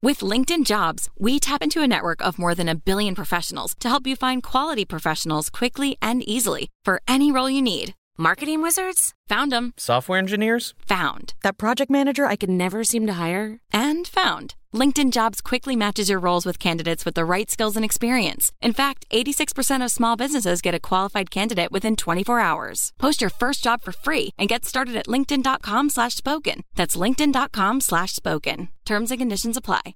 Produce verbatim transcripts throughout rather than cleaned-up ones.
With LinkedIn Jobs, we tap into a network of more than a billion professionals to help you find quality professionals quickly and easily for any role you need. Marketing wizards? Found them. Software engineers? Found. That project manager I could never seem to hire? And found. LinkedIn Jobs quickly matches your roles with candidates with the right skills and experience. In fact, eighty-six percent of small businesses get a qualified candidate within twenty-four hours. Post your first job for free and get started at linkedin.com slash spoken. That's linkedin.com slash spoken. Terms and conditions apply.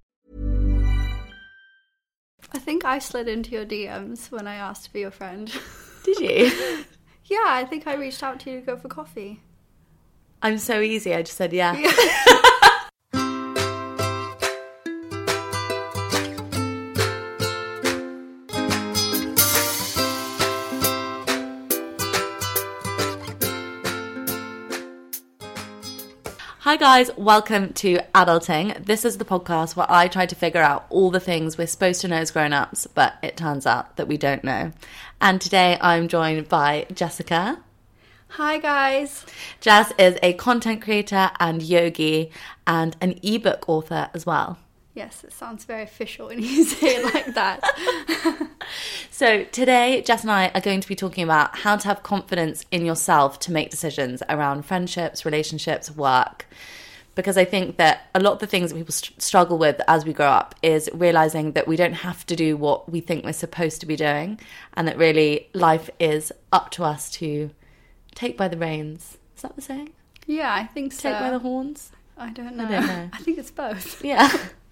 I think I slid into your D Ms when I asked for your friend. Did you? Yeah, I think I reached out to you to go for coffee. I'm so easy. I just said yeah. yeah. Hi guys, welcome to Adulting. This is the podcast where I try to figure out all the things we're supposed to know as grown-ups, but it turns out that we don't know. And today I'm joined by Jessica. Hi guys. Jess is a content creator and yogi and an ebook author as well. Yes, it sounds very official when you say it like that. So today, Jess and I are going to be talking about how to have confidence in yourself to make decisions around friendships, relationships, work. Because I think that a lot of the things that people st- struggle with as we grow up is realizing that we don't have to do what we think we're supposed to be doing, and that really life is up to us to take by the reins. Is that the saying? Yeah, I think so. Take by the horns? I don't know. I don't know. I think it's both. Yeah.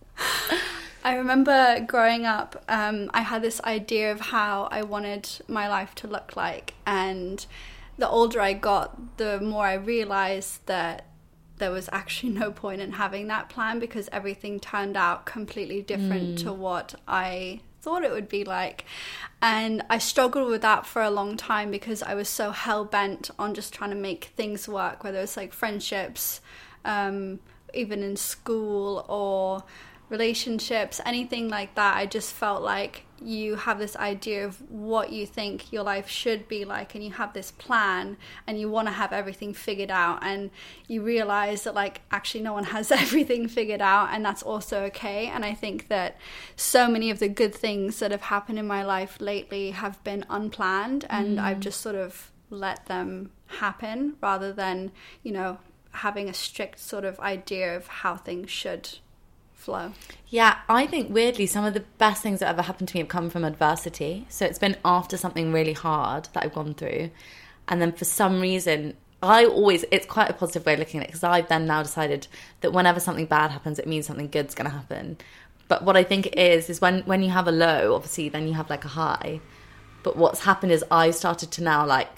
I remember growing up, um, I had this idea of how I wanted my life to look like, and the older I got, the more I realized that there was actually no point in having that plan because everything turned out completely different mm. to what I thought it would be like. And I struggled with that for a long time because I was so hell-bent on just trying to make things work, whether it's like friendships, um, even in school or relationships, anything like that. I just felt like you have this idea of what you think your life should be like, and you have this plan and you want to have everything figured out, and you realize that like actually no one has everything figured out, and that's also okay. And I think that so many of the good things that have happened in my life lately have been unplanned, and mm. I've just sort of let them happen rather than, you know, having a strict sort of idea of how things should flow. Yeah, I think weirdly some of the best things that ever happened to me have come from adversity. So it's been after something really hard that I've gone through, and then for some reason I always, it's quite a positive way of looking at it, because I've then now decided that whenever something bad happens, it means something good's going to happen. But what I think it is is when when you have a low, obviously then you have like a high. But what's happened is I started to now, like,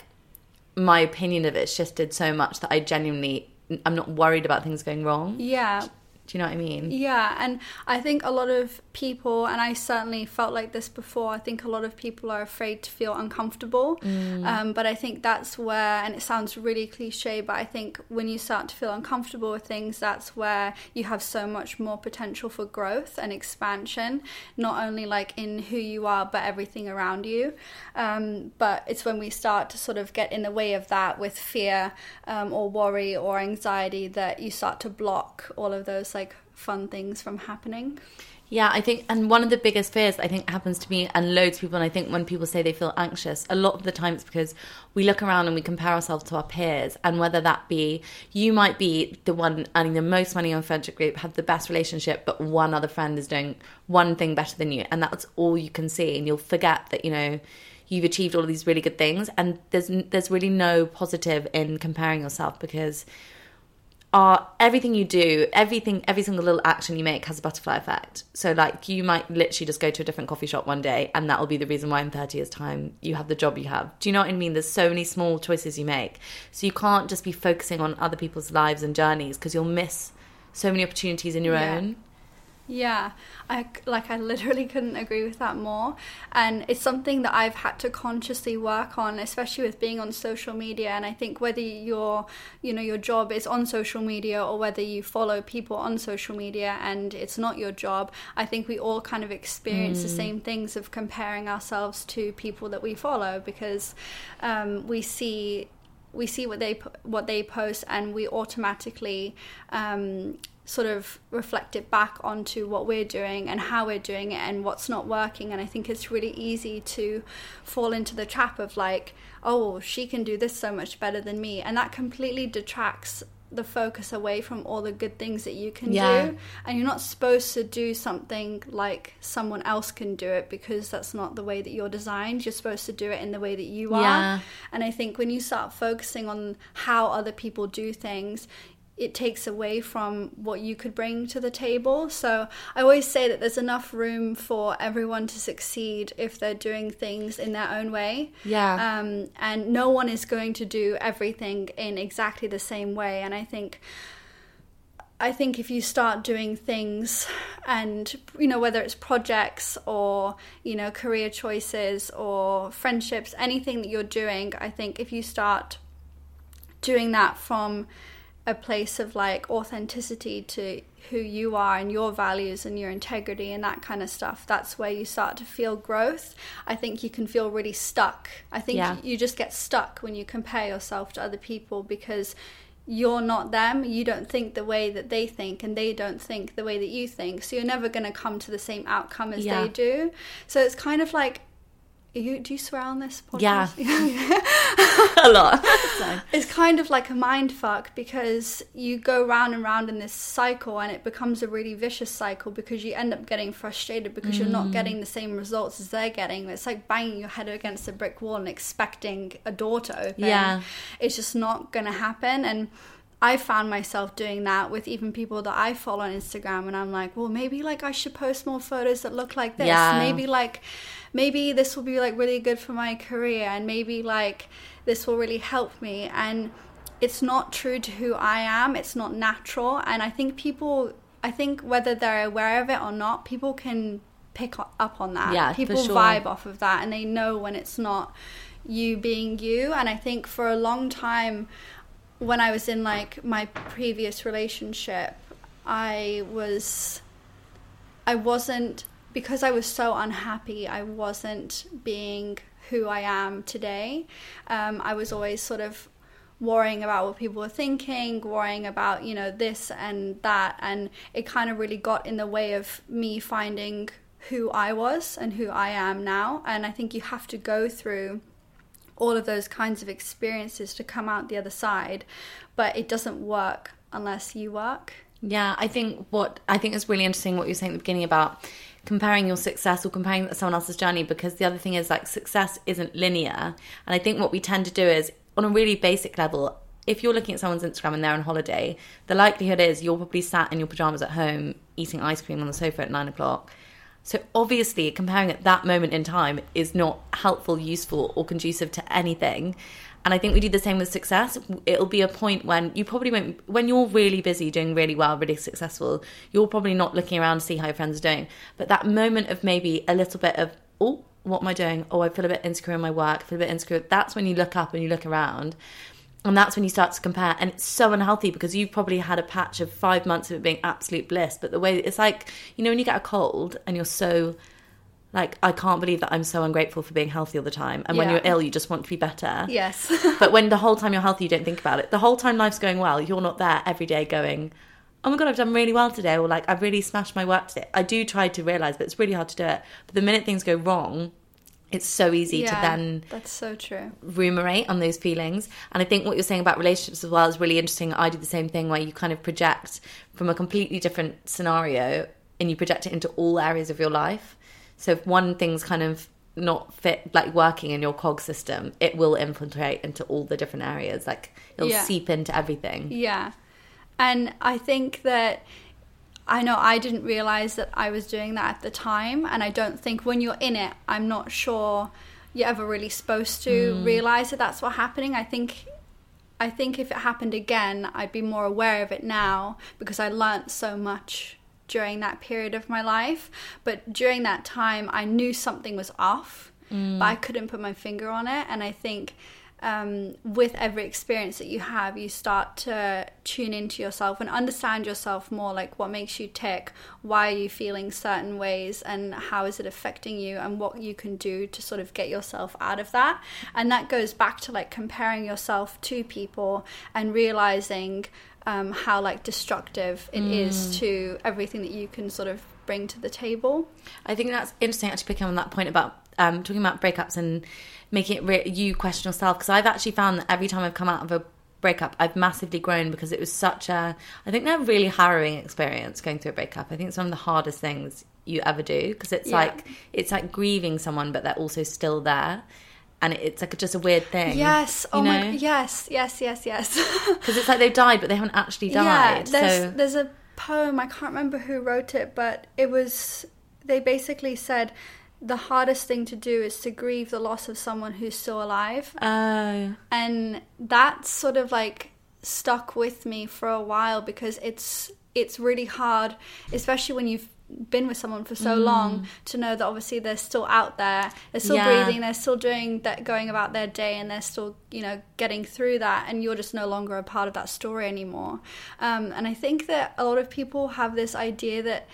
my opinion of it shifted so much that I genuinely, I'm not worried about things going wrong. Yeah. Do you know what I mean? Yeah, and I think a lot of people, and I certainly felt like this before, I think a lot of people are afraid to feel uncomfortable. Mm. Um, but I think that's where, and it sounds really cliche, but I think when you start to feel uncomfortable with things, that's where you have so much more potential for growth and expansion, not only like in who you are, but everything around you. Um, but it's when we start to sort of get in the way of that with fear um, or worry or anxiety that you start to block all of those like fun things from happening. Yeah, I think, and one of the biggest fears I think happens to me and loads of people, and I think when people say they feel anxious, a lot of the time it's because we look around and we compare ourselves to our peers, and whether that be, you might be the one earning the most money on friendship group, have the best relationship, but one other friend is doing one thing better than you, and that's all you can see, and you'll forget that, you know, you've achieved all of these really good things, and there's there's really no positive in comparing yourself, because Are everything you do, everything, every single little action you make has a butterfly effect. So, like, you might literally just go to a different coffee shop one day, and that will be the reason why in thirty years' time you have the job you have. Do you know what I mean? There's so many small choices you make. So you can't just be focusing on other people's lives and journeys, because you'll miss so many opportunities in your yeah. own. Yeah, I, like I literally couldn't agree with that more. And it's something that I've had to consciously work on, especially with being on social media. And I think whether your, you know, your job is on social media or whether you follow people on social media and it's not your job, I think we all kind of experience mm. the same things of comparing ourselves to people that we follow, because um, we see we see what they what they post, and we automatically um, sort of reflect it back onto what we're doing and how we're doing it and what's not working. And I think it's really easy to fall into the trap of like, oh, she can do this so much better than me, and that completely detracts the focus away from all the good things that you can yeah. do. And you're not supposed to do something like someone else can do it, because that's not the way that you're designed. You're supposed to do it in the way that you are. Yeah. And I think when you start focusing on how other people do things, it takes away from what you could bring to the table. So I always say that there's enough room for everyone to succeed if they're doing things in their own way. Yeah. Um, and no one is going to do everything in exactly the same way. And I think I think if you start doing things, and, you know, whether it's projects or, you know, career choices or friendships, anything that you're doing, I think if you start doing that from a place of like authenticity to who you are and your values and your integrity and that kind of stuff, that's where you start to feel growth. I think you can feel really stuck. I think yeah. you just get stuck when you compare yourself to other people, because you're not them. You don't think the way that they think, and they don't think the way that you think, so you're never going to come to the same outcome as yeah. they do. So it's kind of like, You, do you swear on this podcast? Yeah. A lot. So. It's kind of like a mind fuck, because you go round and round in this cycle, and it becomes a really vicious cycle, because you end up getting frustrated because mm. you're not getting the same results as they're getting. It's like banging your head against a brick wall and expecting a door to open. Yeah. It's just not going to happen. And I found myself doing that with even people that I follow on Instagram, and I'm like, well, maybe like I should post more photos that look like this. Yeah. Maybe like, maybe this will be like really good for my career, and maybe like this will really help me. And it's not true to who I am. It's not natural. And I think people, I think whether they're aware of it or not, people can pick up on that. Yeah, people for sure. vibe off of that, and they know when it's not you being you. And I think for a long time, when I was in like my previous relationship, I was, I wasn't, because I was so unhappy, I wasn't being who I am today. Um, I was always sort of worrying about what people were thinking, worrying about, you know, this and that. And it kind of really got in the way of me finding who I was and who I am now. And I think you have to go through all of those kinds of experiences to come out the other side, but it doesn't work unless you work. Yeah, I think what I think is really interesting what you were saying at the beginning about comparing your success or comparing someone else's journey, because the other thing is like success isn't linear. And I think what we tend to do is, on a really basic level, if you're looking at someone's Instagram and they're on holiday, the likelihood is you're probably sat in your pajamas at home eating ice cream on the sofa at nine o'clock. So obviously comparing at that moment in time is not helpful, useful, or conducive to anything. And I think we do the same with success. It'll be a point when you probably won't, when you're really busy, doing really well, really successful, you're probably not looking around to see how your friends are doing. But that moment of maybe a little bit of, oh, what am I doing? Oh, I feel a bit insecure in my work, I feel a bit insecure. That's when you look up and you look around. And that's when you start to compare. And it's so unhealthy, because you've probably had a patch of five months of it being absolute bliss. But the way it's like, you know, when you get a cold and you're so like, I can't believe that I'm so ungrateful for being healthy all the time. And yeah. when you're ill, you just want to be better. Yes. But when the whole time you're healthy, you don't think about it. The whole time life's going well, you're not there every day going, oh my God, I've done really well today. Or like, I've really smashed my work today. I do try to realise, but it's really hard to do it. But the minute things go wrong, it's so easy yeah, to then that's so true. ruminate on those feelings. And I think what you're saying about relationships as well is really interesting. I do the same thing, where you kind of project from a completely different scenario and you project it into all areas of your life. So if one thing's kind of not fit, like working in your cog system, it will infiltrate into all the different areas. Like it'll yeah. seep into everything. Yeah. And I think that, I know I didn't realise that I was doing that at the time, and I don't think when you're in it, I'm not sure you're ever really supposed to mm. realise that that's what's happening. I think I think if it happened again, I'd be more aware of it now, because I learnt so much during that period of my life. But during that time, I knew something was off, mm. but I couldn't put my finger on it. And I think um, with every experience that you have, you start to tune into yourself and understand yourself more, like what makes you tick, why are you feeling certain ways, and how is it affecting you, and what you can do to sort of get yourself out of that. And that goes back to like comparing yourself to people and realizing um, how like destructive it mm. is to everything that you can sort of bring to the table. I think that's interesting, actually, picking on that point about um, talking about breakups and making it re- you question yourself, because I've actually found that every time I've come out of a breakup, I've massively grown, because it was such a, I think they're a really harrowing experience going through a breakup. I think it's one of the hardest things you ever do, because it's yeah. like it's like grieving someone, but they're also still there, and it's like just a weird thing. Yes. Oh know? my God. Yes. Yes. Yes. Yes. Because it's like they've died, but they haven't actually died. Yeah. There's so. there's a poem, I can't remember who wrote it, but it was, they basically said the hardest thing to do is to grieve the loss of someone who's still alive. Oh. And that sort of like stuck with me for a while, because it's it's really hard, especially when you've been with someone for so mm. long, to know that obviously they're still out there, they're still yeah. breathing, they're still doing that, going about their day, and they're still, you know, getting through that, and you're just no longer a part of that story anymore. Um, and I think that a lot of people have this idea that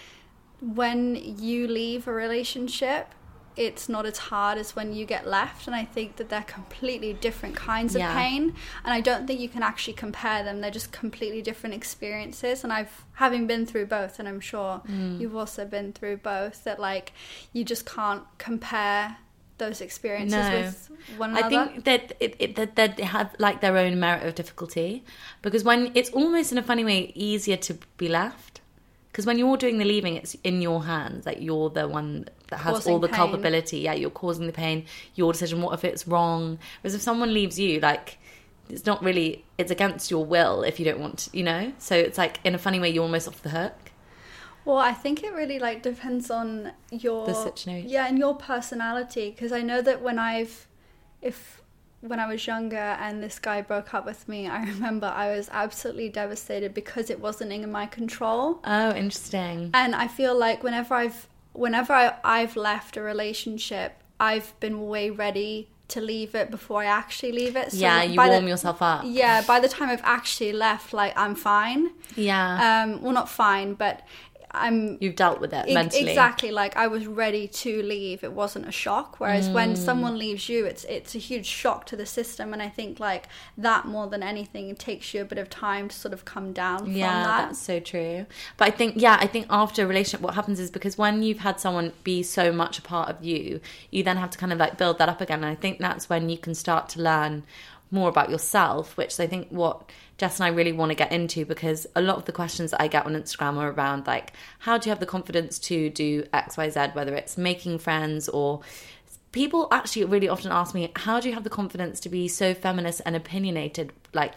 when you leave a relationship, it's not as hard as when you get left, and I think that they're completely different kinds yeah. of pain, and I don't think you can actually compare them. They're just completely different experiences, and I've having been through both, and I'm sure mm. you've also been through both, that like you just can't compare those experiences no. with one another. I think that it, it, that that they have like their own merit of difficulty, because when it's almost in a funny way easier to be left. Because when you're doing the leaving, it's in your hands. Like, you're the one that has causing all the pain. culpability. Yeah, you're causing the pain. Your decision. What if it's wrong? Whereas if someone leaves you, like, it's not really... It's against your will if you don't want to, you know? So it's like, in a funny way, you're almost off the hook. Well, I think it really, like, depends on your... The situation. Yeah, and your personality. Because I know that when I've... If... When I was younger and this guy broke up with me, I remember I was absolutely devastated because it wasn't in my control. Oh, interesting. And I feel like whenever I've whenever I, I've left a relationship, I've been way ready to leave it before I actually leave it. So yeah, you warm the, yourself up. Yeah, by the time I've actually left, like, I'm fine. Yeah. Um. Well, not fine, but... I'm, You've dealt with it mentally. Exactly, like I was ready to leave. It wasn't a shock. Whereas mm. when someone leaves you, it's it's a huge shock to the system. And I think like that more than anything, it takes you a bit of time to sort of come down from yeah, that. That's so true. But I think, yeah, I think after a relationship, what happens is, because when you've had someone be so much a part of you, you then have to kind of like build that up again. And I think that's when you can start to learn more about yourself, which I think what Jess and I really want to get into, because a lot of the questions that I get on Instagram are around like, how do you have the confidence to do X, Y, Z, whether it's making friends, or people actually really often ask me, how do you have the confidence to be so feminist and opinionated, like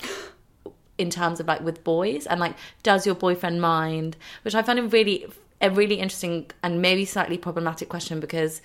in terms of like with boys, and like, does your boyfriend mind? Which I find a really, a really interesting and maybe slightly problematic question, because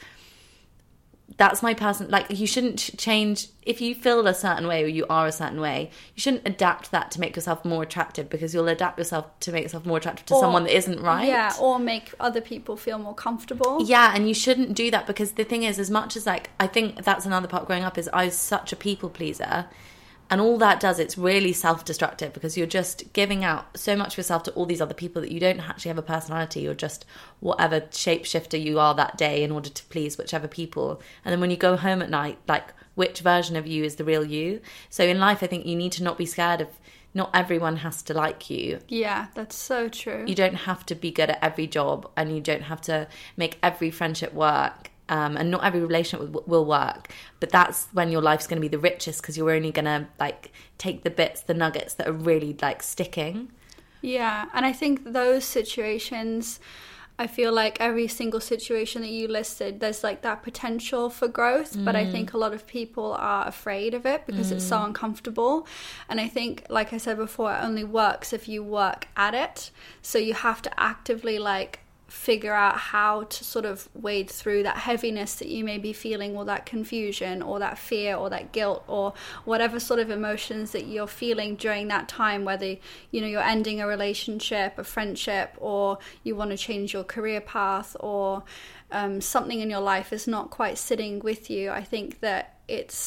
that's my person. Like, you shouldn't change if you feel a certain way or you are a certain way. You shouldn't adapt that to make yourself more attractive, because you'll adapt yourself to make yourself more attractive to or, someone that isn't right. Yeah, or make other people feel more comfortable. Yeah, and you shouldn't do that, because the thing is, as much as like, I think that's another part growing up, is I was such a people pleaser. And all that does, it's really self-destructive, because you're just giving out so much of yourself to all these other people that you don't actually have a personality. You're just whatever shapeshifter you are that day in order to please whichever people. And then when you go home at night, like, which version of you is the real you? So in life, I think you need to not be scared of, not everyone has to like you. Yeah, that's so true. You don't have to be good at every job, and you don't have to make every friendship work. Um, and not every relationship will work, but that's when your life's going to be the richest, because you're only going to like take the bits, the nuggets that are really like sticking. Yeah, and I think those situations, I feel like every single situation that you listed, there's like that potential for growth, mm. but I think a lot of people are afraid of it because mm. it's so uncomfortable. And I think, like I said before, it only works if you work at it. So you have to actively like figure out how to sort of wade through that heaviness that you may be feeling, or that confusion, or that fear, or that guilt, or whatever sort of emotions that you're feeling during that time, whether, you know, you're ending a relationship, a friendship, or you want to change your career path, or um, something in your life is not quite sitting with you. I think that it's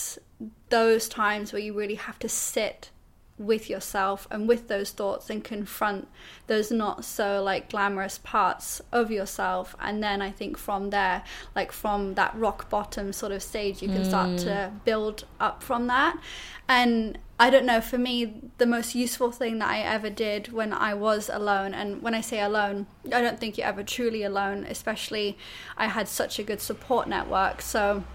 those times where you really have to sit with yourself and with those thoughts and confront those not so like glamorous parts of yourself. And then I think from there, like from that rock bottom sort of stage, you can mm. start to build up from that. And I don't know, for me, the most useful thing that I ever did when I was alone, and when I say alone, I don't think you're ever truly alone, especially I had such a good support network. So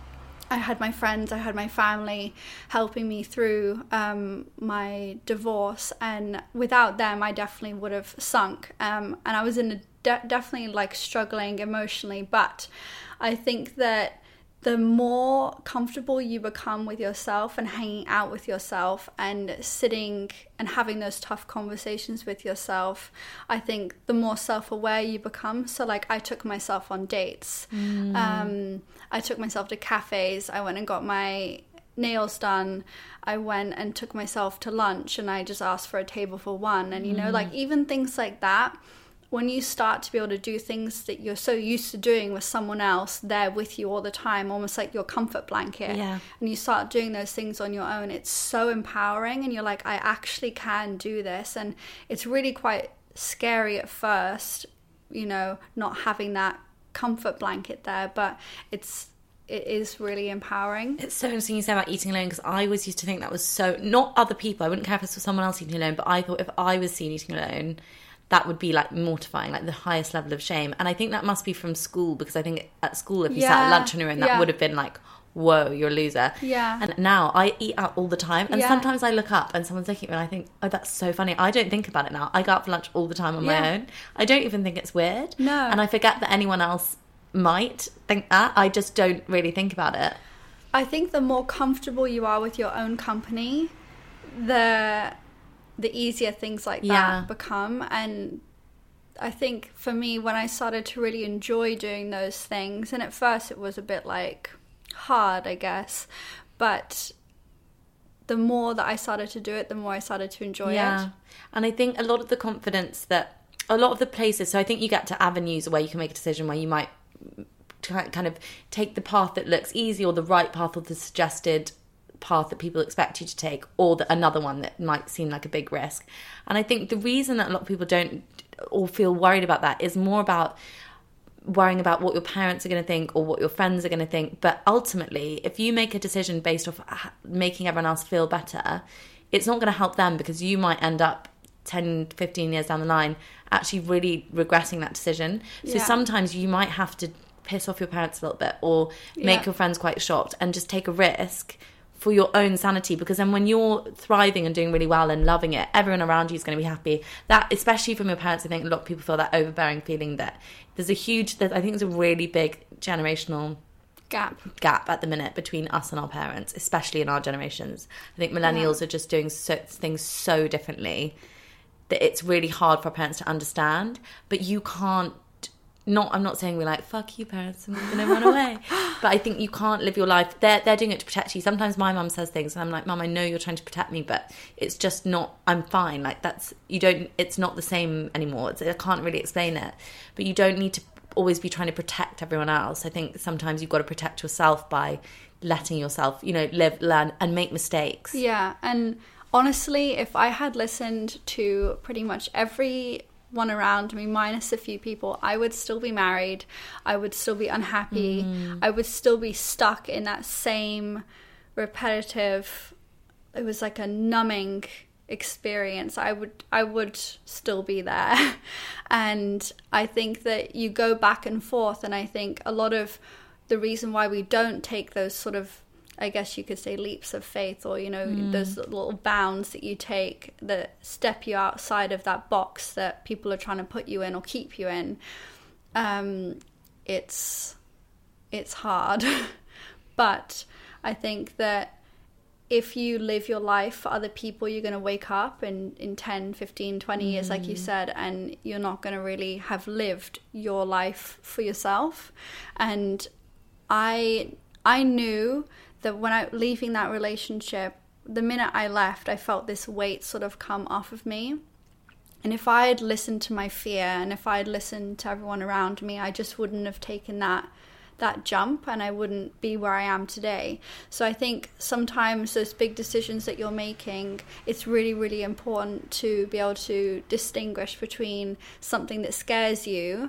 I had my friends, I had my family helping me through um, my divorce, and without them I definitely would have sunk, um, and I was in a de- definitely like struggling emotionally. But I think that the more comfortable you become with yourself and hanging out with yourself and sitting and having those tough conversations with yourself, I think the more self-aware you become. So like I took myself on dates. Mm. Um, I took myself to cafes. I went and got my nails done. I went and took myself to lunch, and I just asked for a table for one. And, you know, mm. like even things like that, when you start to be able to do things that you're so used to doing with someone else there with you all the time, almost like your comfort blanket, yeah. and you start doing those things on your own, it's so empowering, and you're like, I actually can do this. And it's really quite scary at first, you know, not having that comfort blanket there, but it's it is really empowering. It's so interesting you say about eating alone, because I always used to think that was so, not other people, I wouldn't care if it was someone else eating alone, but I thought if I was seen eating alone, that would be like mortifying, like the highest level of shame. And I think that must be from school, because I think at school, if you yeah, sat at lunch on your own, that yeah. would have been like, whoa, you're a loser. Yeah. And now I eat out all the time, and yeah. sometimes I look up and someone's looking at me and I think, oh, that's so funny. I don't think about it now. I go out for lunch all the time on yeah. my own. I don't even think it's weird. No. And I forget that anyone else might think that. I just don't really think about it. I think the more comfortable you are with your own company, the the easier things like that yeah. become. And I think for me, when I started to really enjoy doing those things, and at first it was a bit like hard, I guess, but the more that I started to do it, the more I started to enjoy yeah. it. And I think a lot of the confidence that a lot of the places, so I think you get to avenues where you can make a decision where you might kind of take the path that looks easy, or the right path, or the suggested path that people expect you to take, or the, another one that might seem like a big risk. And I think the reason that a lot of people don't or feel worried about that is more about worrying about what your parents are going to think or what your friends are going to think. But ultimately, if you make a decision based off making everyone else feel better, it's not going to help them, because you might end up ten, fifteen years down the line actually really regretting that decision. So yeah. sometimes you might have to piss off your parents a little bit, or make yeah. your friends quite shocked, and just take a risk for your own sanity, because then when you're thriving and doing really well and loving it, everyone around you is going to be happy. That, especially from your parents, I think a lot of people feel that overbearing feeling that there's a huge, I think there's a really big generational gap gap at the minute between us and our parents, especially in our generations. I think millennials yeah. are just doing so, things so differently that it's really hard for our parents to understand. But you can't, not, I'm not saying we're like, fuck you parents, I'm going to run away. But I think you can't live your life. They're, they're doing it to protect you. Sometimes my mum says things and I'm like, Mum, I know you're trying to protect me, but it's just not, I'm fine. Like that's, you don't, it's not the same anymore. It's, I can't really explain it. But you don't need to always be trying to protect everyone else. I think sometimes you've got to protect yourself by letting yourself, you know, live, learn and make mistakes. Yeah. And honestly, if I had listened to pretty much every one around me, minus a few people, I would still be married. I would still be unhappy. Mm. I would still be stuck in that same repetitive, it was like a numbing experience. I would I would still be there. And I think that you go back and forth, and I think a lot of the reason why we don't take those sort of, I guess you could say, leaps of faith, or, you know, mm. those little bounds that you take that step you outside of that box that people are trying to put you in or keep you in. Um, it's it's hard. But I think that if you live your life for other people, you're going to wake up in, in ten, fifteen, twenty mm. years, like you said, and you're not going to really have lived your life for yourself. And I I knew that when I leaving that relationship, the minute I left, I felt this weight sort of come off of me. And if I had listened to my fear, and if I had listened to everyone around me, I just wouldn't have taken that that jump and I wouldn't be where I am today. So I think sometimes those big decisions that you're making, it's really, really important to be able to distinguish between something that scares you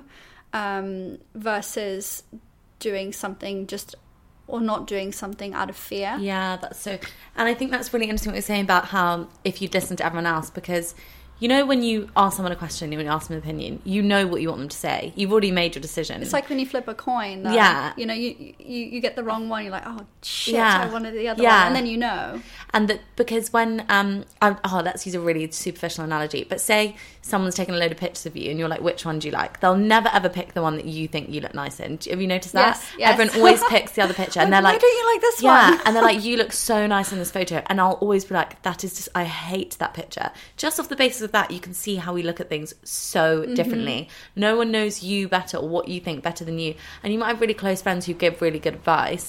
um, versus doing something just or not doing something out of fear. Yeah, that's so... And I think that's really interesting what you're saying about how if you listen to everyone else, because... You know, when you ask someone a question, when you ask them an opinion, you know what you want them to say. You've already made your decision. It's like when you flip a coin. Though. Yeah. You know, you, you you get the wrong one. You're like, oh, shit, yeah. I wanted the other yeah. one. And then you know. And that because when, um, I, oh, let's use a really superficial analogy. But say someone's taken a load of pictures of you and you're like, which one do you like? They'll never ever pick the one that you think you look nice in. Have you noticed that? Yes, yes. Everyone always picks the other picture. And they're Why like, don't you like this yeah, one? and they're like, you look so nice in this photo. And I'll always be like, that is just, I hate that picture. Just off the basis of that, you can see how we look at things so mm-hmm. differently. No one knows you better or what you think better than you. And you might have really close friends who give really good advice.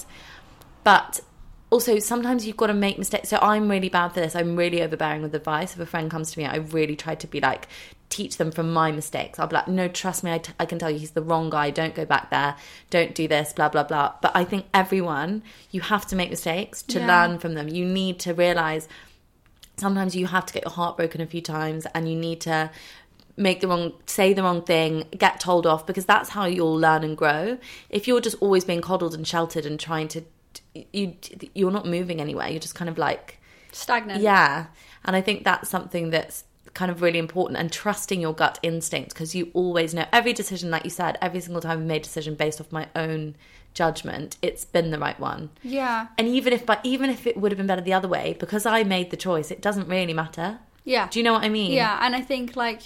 But also, sometimes you've got to make mistakes. So I'm really bad for this. I'm really overbearing with advice. If a friend comes to me, I really try to be like, teach them from my mistakes. I'll be like, no, trust me, I, t- I can tell you he's the wrong guy. Don't go back there. Don't do this, blah, blah, blah. But I think everyone, you have to make mistakes to yeah. learn from them. You need to realise sometimes you have to get your heart broken a few times and you need to make the wrong, say the wrong thing, get told off, because that's how you'll learn and grow. If you're just always being coddled and sheltered and trying to, you, you're not moving anywhere. You're just kind of like... stagnant. Yeah. And I think that's something that's kind of really important, and trusting your gut instinct, because you always know every decision, like you said, every single time I've made a decision based off my own judgment, it's been the right one. Yeah. And even if, but even if it would have been better the other way, because I made the choice, it doesn't really matter. Yeah. Do you know what I mean? Yeah. And I think like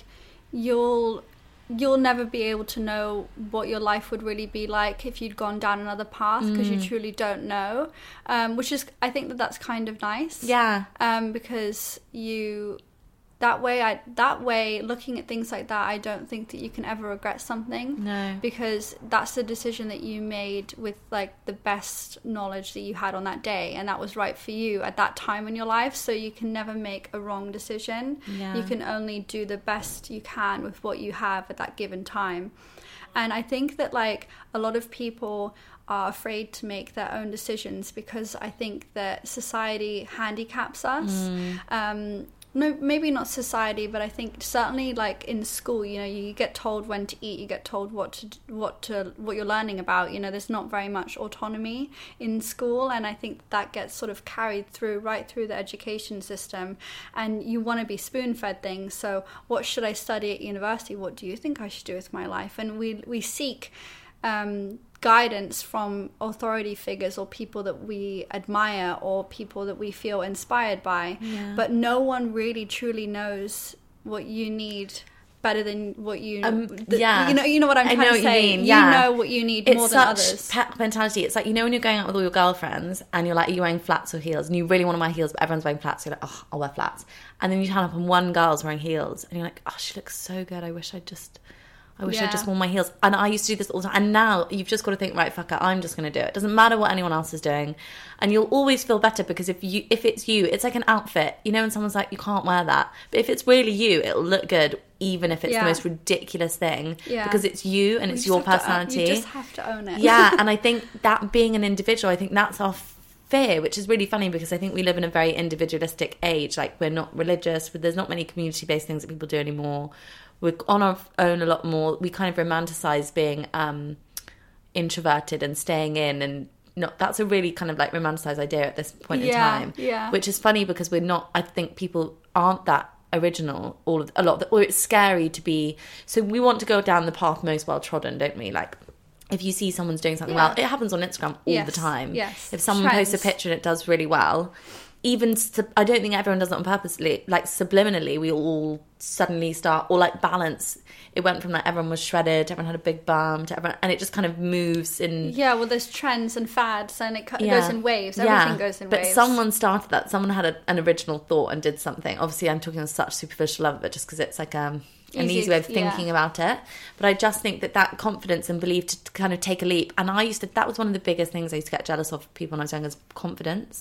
you'll you'll never be able to know what your life would really be like if you'd gone down another path, because mm. you truly don't know, um, which is, I think that that's kind of nice. Yeah. Um, because you... That way, I that way, looking at things like that, I don't think that you can ever regret something. No. Because that's the decision that you made with, like, the best knowledge that you had on that day. And that was right for you at that time in your life. So you can never make a wrong decision. Yeah. You can only do the best you can with what you have at that given time. And I think that, like, a lot of people are afraid to make their own decisions because I think that society handicaps us. Mm. Um No, maybe not society, but I think certainly like in school, you know, you get told when to eat, you get told what to what to what you're learning about. You know, there's not very much autonomy in school, and I think that gets sort of carried through right through the education system. And you want to be spoon-fed things. So, what should I study at university? What do you think I should do with my life? And we we seek um, guidance from authority figures or people that we admire or people that we feel inspired by, yeah. but no one really truly knows what you need better than what you um, the, yeah you know you know what I'm I trying know to what say. you, mean. You yeah. know what you need it's more than such others. Pack mentality. It's like, you know, when you're going out with all your girlfriends and you're like, are you wearing flats or heels? And you really want to wear heels, but everyone's wearing flats. So you're like, oh, I'll wear flats. And then you turn up and one girl's wearing heels and you're like, oh, she looks so good. I wish I just I wish yeah. I just wore my heels. And I used to do this all the time. And now you've just got to think, right, fuck it, I'm just going to do it. It doesn't matter what anyone else is doing. And you'll always feel better because if you if it's you, it's like an outfit. You know, when someone's like, you can't wear that. But if it's really you, it'll look good, even if it's yeah. the most ridiculous thing. Yeah. Because it's you and You it's just your have to own- personality. you just have to own it. Yeah, and I think that being an individual, I think that's our fear, which is really funny because I think we live in a very individualistic age. Like, we're not religious, but there's not many community-based things that people do anymore. We're on our own a lot more. We kind of romanticize being um, introverted and staying in, and not. That's a really kind of like romanticized idea at this point Yeah, in time. yeah. Which is funny because we're not. I think people aren't that original. All of a lot, of the, or it's scary to be. So we want to go down the path most well trodden, don't we? Like, if you see someone's doing something Yeah. well, it happens on Instagram all Yes, the time. yes. If someone Trends. posts a picture and it does really well. Even sub- I don't think everyone does it on purposely. Like, subliminally, we all suddenly start, or like balance. It went from like everyone was shredded, everyone had a big bum, to everyone, and it just kind of moves in. Yeah, well, there's trends and fads, and it co- Yeah. goes in waves. Yeah. Everything goes in but waves. But someone started that. Someone had a, an original thought and did something. Obviously, I'm talking on such superficial level, but just because it's like um, an Easy, easy way of thinking yeah. about it. But I just think that that confidence and belief to, to kind of take a leap. And I used to. That was one of the biggest things I used to get jealous of people when I was young, is confidence.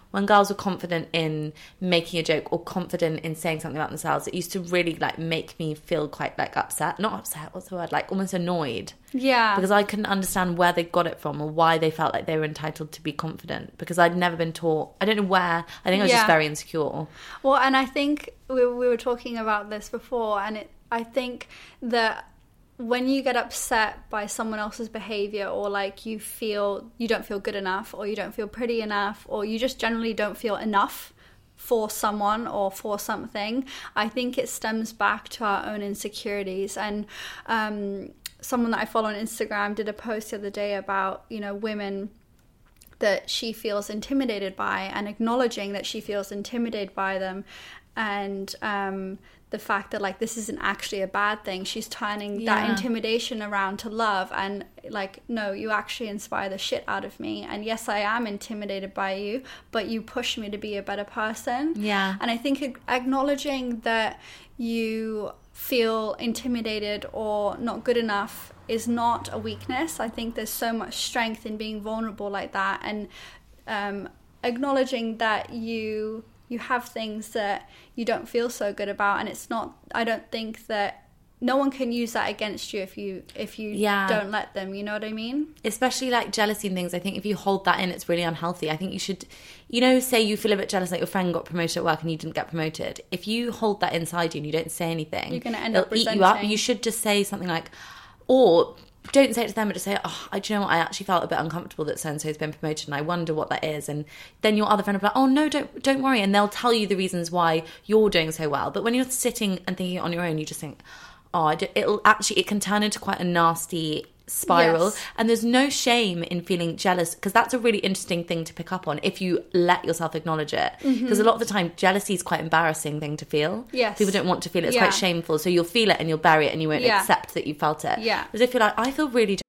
when girls were confident in making a joke or confident in saying something about themselves, it used to really like make me feel quite like upset. Not upset, what's the word? Like almost annoyed. Yeah. Because I couldn't understand where they got it from or why they felt like they were entitled to be confident. Because I'd never been taught. I don't know where. I think I was Yeah. just very insecure. Well, and I think we, we were talking about this before, and it, I think that when you get upset by someone else's behavior, or like you feel you don't feel good enough, or you don't feel pretty enough, or you just generally don't feel enough for someone or for something, I think it stems back to our own insecurities. And um, someone that I follow on Instagram did a post the other day about, you know, women that she feels intimidated by, and acknowledging that she feels intimidated by them, and um the fact that like this isn't actually a bad thing. She's turning Yeah. that intimidation around to love, and like, no, you actually inspire the shit out of me, and yes, I am intimidated by you, but you push me to be a better person. Yeah. And I think ag- acknowledging that you feel intimidated or not good enough is not a weakness. I think there's so much strength in being vulnerable like that, and um, acknowledging that you you have things that you don't feel so good about, and it's not, I don't think that no one can use that against you if you if you Yeah. don't let them, you know what I mean? Especially like jealousy and things. I think if you hold that in, it's really unhealthy. I think you should, you know, say you feel a bit jealous, like your friend got promoted at work and you didn't get promoted. If you hold that inside you and you don't say anything, You're gonna end it'll up eat you up. resenting. You should just say something like, or don't say it to them, but just say, oh, I, do you know what, I actually felt a bit uncomfortable that so-and-so's been promoted and I wonder what that is. And then your other friend will be like, oh no, don't don't worry, and they'll tell you the reasons why you're doing so well. But when you're sitting and thinking it on your own, you just think, oh, I do, it'll actually, it can turn into quite a nasty spiral. Yes. And there's no shame in feeling jealous, because that's a really interesting thing to pick up on if you let yourself acknowledge it. Because a lot of the time jealousy is quite an embarrassing thing to feel. Yes. People don't want to feel it. It's Yeah. quite shameful, so you'll feel it and you'll bury it and you won't Yeah. accept that you felt it. Yeah. As if you're like, I feel really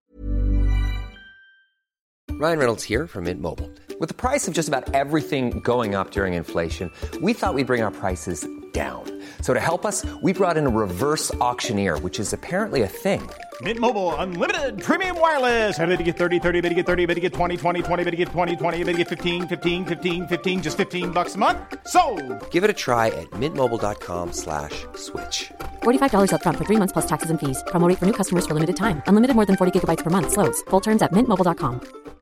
Ryan Reynolds here from Mint Mobile. With the price of just about everything going up during inflation, we thought we'd bring our prices down. So to help us, we brought in a reverse auctioneer, which is apparently a thing. Mint Mobile Unlimited Premium Wireless. How to get thirty, thirty, how to get thirty, how to get twenty, twenty, twenty, how to get twenty, twenty, how to get fifteen, fifteen, fifteen, fifteen, just fifteen bucks a month? Sold! Give it a try at mintmobile.com slash switch. forty-five dollars up front for three months plus taxes and fees. Promo rate for new customers for limited time. Unlimited more than forty gigabytes per month. Slows full terms at mint mobile dot com.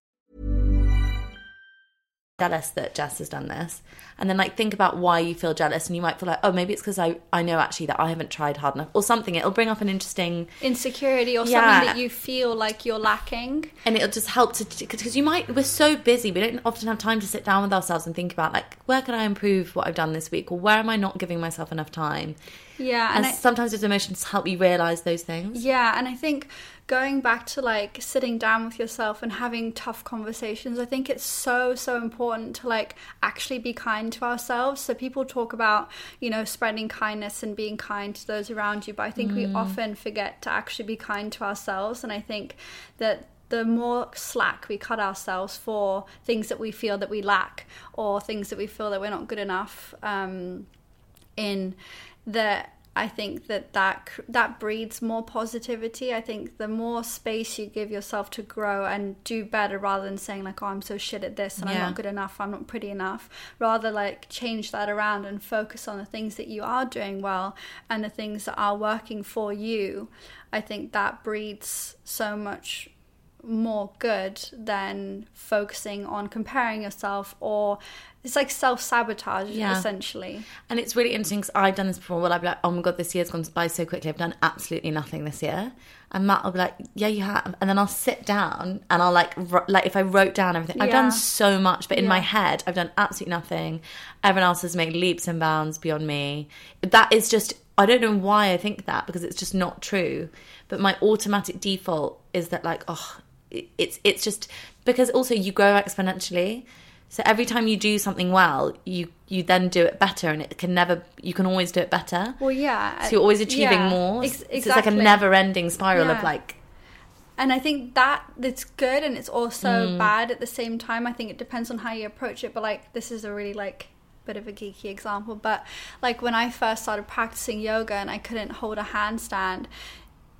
jealous that Jess has done this, and then like think about why you feel jealous, and you might feel like, oh, maybe it's because I, I know actually that I haven't tried hard enough or something. It'll bring up an interesting Insecurity or Yeah. something that you feel like you're lacking. and it'll just help to, because you might, we're so busy, we don't often have time to sit down with ourselves and think about like, where can I improve what I've done this week, or where am I not giving myself enough time? Yeah, And, and I, sometimes those emotions help you realise those things. yeah, and I think going back to like sitting down with yourself and having tough conversations, I think it's so so important to like actually be kind to ourselves. So people talk about, you know, spreading kindness and being kind to those around you, but I think we often forget to actually be kind to ourselves. And I think that the more slack we cut ourselves for things that we feel that we lack, or things that we feel that we're not good enough um, in, that I think that that, that breeds more positivity. I think the more space you give yourself to grow and do better, rather than saying like, oh, I'm so shit at this and I'm Yeah. not good enough, I'm not pretty enough, rather like change that around and focus on the things that you are doing well and the things that are working for you. I think that breeds so much more good than focusing on comparing yourself, or it's like self-sabotage Yeah. essentially. And it's really interesting because I've done this before. Well, I'd be like, oh my God, this year's gone by so quickly. I've done absolutely nothing this year. And Matt will be like, yeah, you have. And then I'll sit down and I'll like, r- like if I wrote down everything, I've Yeah. done so much, but in my Yeah. head, I've done absolutely nothing. Everyone else has made leaps and bounds beyond me. That is just, I don't know why I think that, because it's just not true. But my automatic default is that like, oh, it- it's it's just because also you grow exponentially. So every time you do something well, you you then do it better, and it can never, you can always do it better. Well, yeah. So you're always achieving yeah, more. ex- So it's like a exactly. never-ending spiral Yeah. of like, And I think that it's good and it's also Mm. bad at the same time. I think it depends on how you approach it. But like, this is a really like bit of a geeky example. But like when I first started practicing yoga and I couldn't hold a handstand,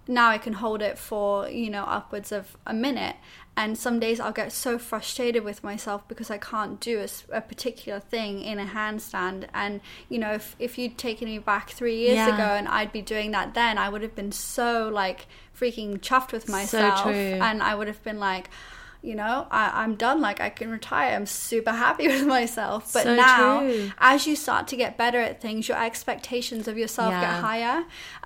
now I can hold it for, you know, upwards of a minute. And some days I'll get so frustrated with myself because I can't do a, a particular thing in a handstand. And, you know, if, if you'd taken me back three years Yeah. ago and I'd be doing that then, I would have been so, like, freaking chuffed with myself. So true. And I would have been like, you know, I, I'm done. Like, I can retire. I'm super happy with myself. But So now, true. as you start to get better at things, your expectations of yourself Yeah. get higher.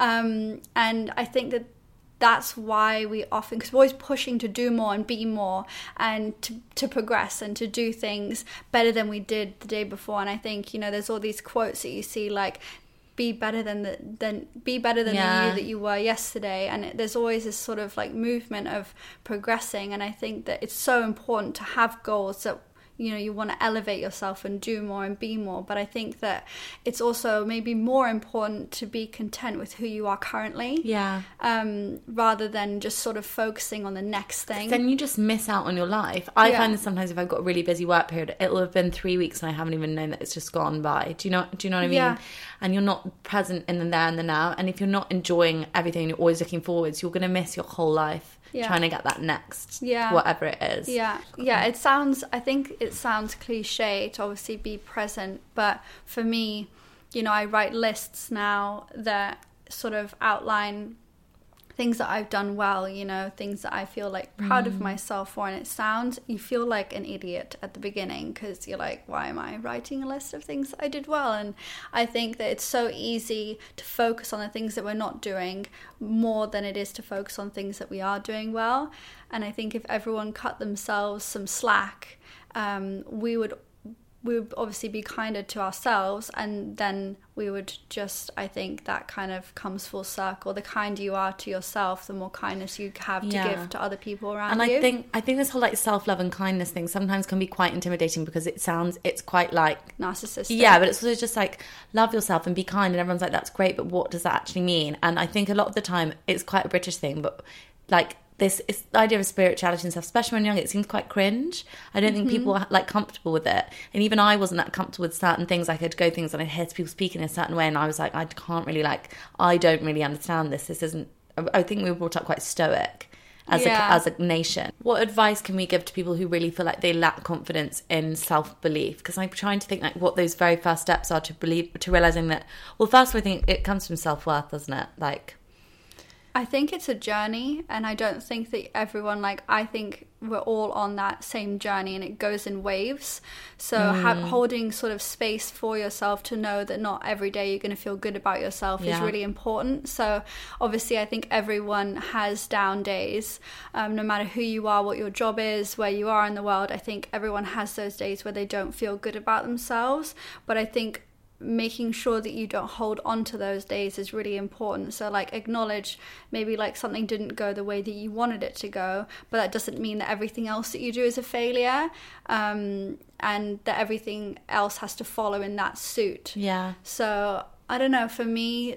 Um, and I think that that's why we often, because we're always pushing to do more and be more and to, to progress and to do things better than we did the day before. And I think, you know, there's all these quotes that you see, like, be better than the than be better than Yeah. the you that you were yesterday. And it, there's always this sort of like movement of progressing. And I think that it's so important to have goals that, you know, you want to elevate yourself and do more and be more. But I think that it's also maybe more important to be content with who you are currently. Yeah. Um, rather than just sort of focusing on the next thing. Then you just miss out on your life. I Yeah. find that sometimes if I've got a really busy work period, it'll have been three weeks and I haven't even known that it's just gone by. Do you know? Do you know what I mean? Yeah. And you're not present in the there and the now. And if you're not enjoying everything, you're always looking forwards. You're going to miss your whole life Yeah. trying to get that next, Yeah. whatever it is. Yeah, yeah. It sounds. I think it sounds cliche to obviously be present, but for me, you know, I write lists now that sort of outline things that I've done well. You know, things that I feel like proud of myself for. And it sounds, you feel like an idiot at the beginning because you're like, why am I writing a list of things that I did well? And I think that it's so easy to focus on the things that we're not doing more than it is to focus on things that we are doing well. And I think if everyone cut themselves some slack, um, we would we would obviously be kinder to ourselves, and then we would just, I think that kind of comes full circle. The kinder you are to yourself, the more kindness you have to Yeah. give to other people around And you. I think I think this whole like self-love and kindness thing sometimes can be quite intimidating because it sounds, it's quite like, narcissistic. yeah, but it's also just like, love yourself and be kind, and everyone's like, that's great, but what does that actually mean? And I think a lot of the time it's quite a British thing, but like this is the idea of spirituality and stuff, especially when young, it seems quite cringe. I don't think Mm-hmm. people are like comfortable with it, and even I wasn't that comfortable with certain things. I could go things and I'd hear people speak in a certain way, and I was like, I can't really like, I don't really understand this. This isn't. I think we were brought up quite stoic as Yeah. a as a nation. What advice can we give to people who really feel like they lack confidence in self-belief? Because I'm trying to think like what those very first steps are to believe, to realizing that. Well, first of all, I think it comes from self-worth, doesn't it? Like, I think it's a journey, and I don't think that everyone, like, I think we're all on that same journey, and it goes in waves. So Mm. ha- holding sort of space for yourself to know that not every day you're going to feel good about yourself is Yeah. really important. So obviously I think everyone has down days, um, no matter who you are, what your job is, where you are in the world. I think everyone has those days where they don't feel good about themselves. But I think making sure that you don't hold on to those days is really important. So like acknowledge maybe like something didn't go the way that you wanted it to go, but that doesn't mean that everything else that you do is a failure, um, and that everything else has to follow in that suit. yeah. So I don't know, for me,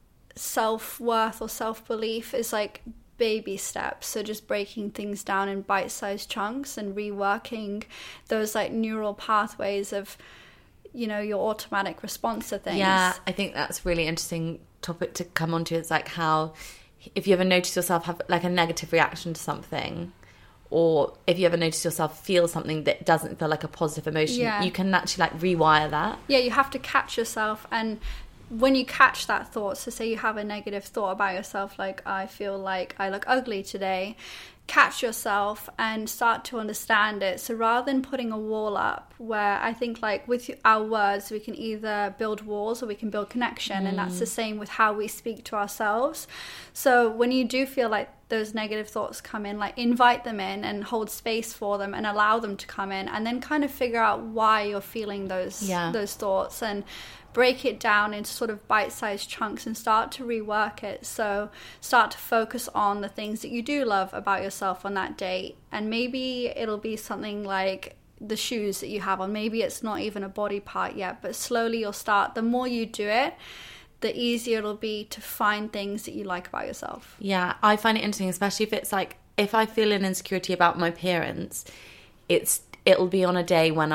self-worth or self-belief is like baby steps. So just breaking things down in bite-sized chunks and reworking those like neural pathways of, you know, your automatic response to things. Yeah, I think that's a really interesting topic to come onto. It's like how, if you ever notice yourself have like a negative reaction to something, or if you ever notice yourself feel something that doesn't feel like a positive emotion, Yeah. you can actually like rewire that. Yeah, you have to catch yourself, and when you catch that thought, so say you have a negative thought about yourself, like I feel like I look ugly today, catch yourself and start to understand it. So rather than putting a wall up, where I think like with our words we can either build walls or we can build connection, mm. and that's the same with how we speak to ourselves. So when you do feel like those negative thoughts come in, like invite them in and hold space for them and allow them to come in, and then kind of figure out why you're feeling those yeah. those thoughts, and break it down into sort of bite-sized chunks and start to rework it. So start to focus on the things that you do love about yourself on that day. And maybe it'll be something like the shoes that you have on. Maybe it's not even a body part yet, but slowly you'll start. The more you do it, the easier it'll be to find things that you like about yourself. Yeah, I find it interesting, especially if it's like, if I feel an insecurity about my appearance, it's it'll be on a day when I'm